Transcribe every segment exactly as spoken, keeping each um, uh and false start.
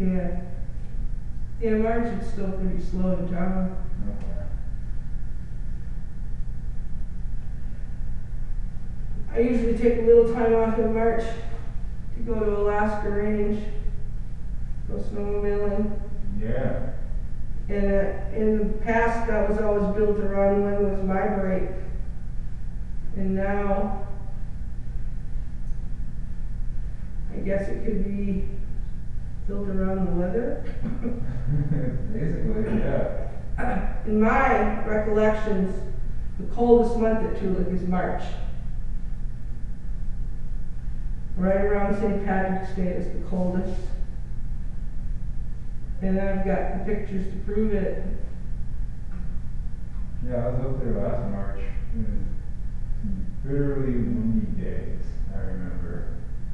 Yeah. Yeah, March is still pretty slow in town. Okay. I usually take a little time off in March to go to Alaska Range, go snowmobiling. Yeah. And uh, in the past, that was always built around when was my break. And now, I guess it could be built around the weather. Basically, yeah. In my recollections, the coldest month at Tulip is March. Right around Saint Patrick's Day is the coldest. And I've got the pictures to prove it. Yeah, I was up there last March. It was some bitterly windy days, I remember.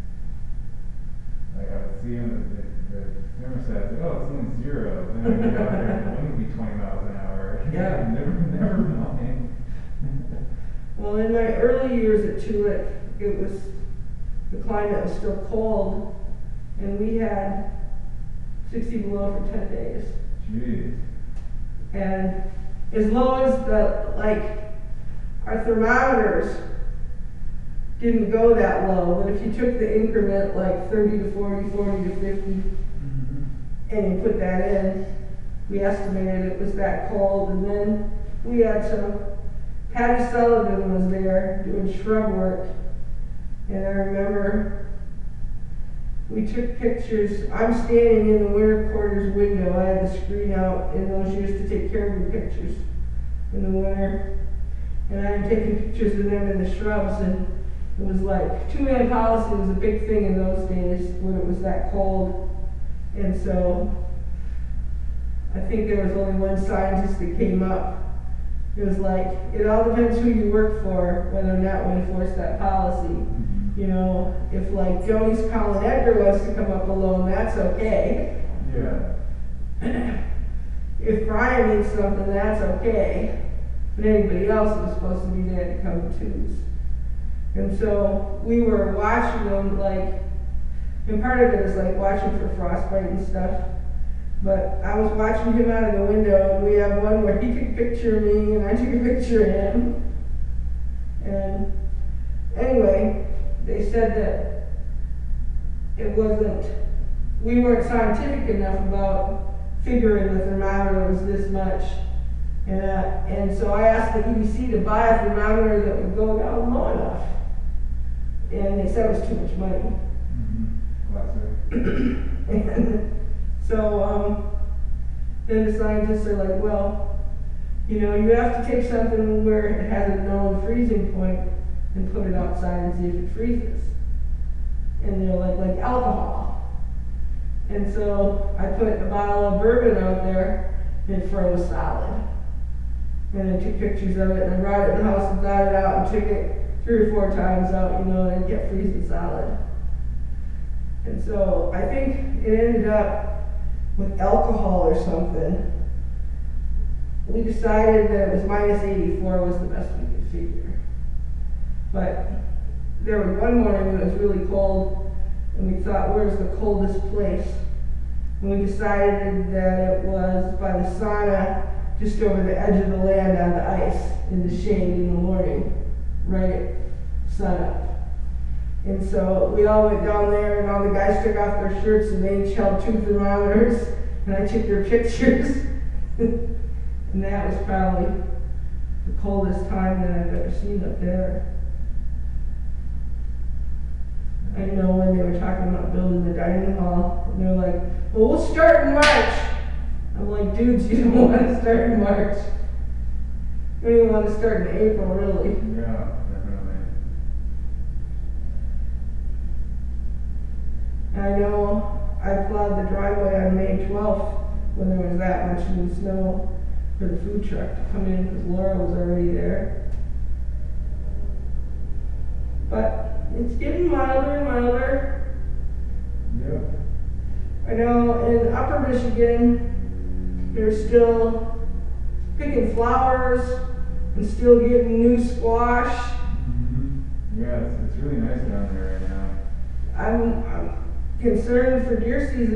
Like I would see them, the, the thermostat said, oh, it's only zero. Then I get out there and the wind would be twenty miles an hour. Yeah. never, never mind. Well, in my early years at Tulip, it was, the climate was still cold, and we had sixty below for ten days. Jeez. And as low as the, like, our thermometers didn't go that low, but if you took the increment like thirty to forty, forty to fifty, Mm-hmm. and you put that in, we estimated it was that cold. And then we had some, Patty Sullivan was there doing shrub work, and I remember we took pictures. I'm standing in the winter quarters window. I had the screen out in those years to take care of the pictures in the winter, and I'm taking pictures of them in the shrubs. And it was like two-man policy was a big thing in those days when it was that cold. And so I think there was only one scientist that came up. It was like, it all depends who you work for, whether or not we enforce that policy. Mm-hmm. You know, if like Joni's Colin Edgar wants to come up alone, that's okay. Yeah. If Brian needs something, that's okay. But anybody else was supposed to be there to come to twos. And so we were watching them, like, and part of it is like watching for frostbite and stuff. But I was watching him out of the window, and we have one where he took a picture of me and I took a picture of him. And anyway, they said that it wasn't, we weren't scientific enough about figuring the thermometer was this much. And, uh, and so I asked the E D C to buy a thermometer that would go down low enough. And they said it was too much money. Mm-hmm. Classic. And so um, then the scientists are like, well, you know, you have to take something where it has a known freezing point and put it outside and see if it freezes. And they're like, like alcohol. And so I put a bottle of bourbon out there and it froze solid. And I took pictures of it and I brought it in the house and got it out and took it three or four times out, you know, and it kept freezing solid. And so I think it ended up with alcohol or something. We decided that it was minus eighty-four was the best we could figure. But there was one morning when it was really cold, and we thought, where's the coldest place? And we decided that it was by the sauna, just over the edge of the land on the ice, in the shade in the morning, right at sunup. And so we all went down there, and all the guys took off their shirts, and they each held two thermometers, and I took their pictures. And that was probably the coldest time that I've ever seen up there. I know when they were talking about building the dining hall, and they're like, well, we'll start in March. I'm like, dudes, you don't want to start in March. You don't even want to start in April, really. Yeah, definitely. I know I plowed the driveway on May twelfth when there was that much new snow for the food truck to come in because Laura was already there. But it's getting milder and milder. Yep. I know in Upper Michigan, they're still picking flowers and still getting new squash. Mm-hmm. Yeah, it's, it's really nice down there right now. I'm, I'm concerned for deer season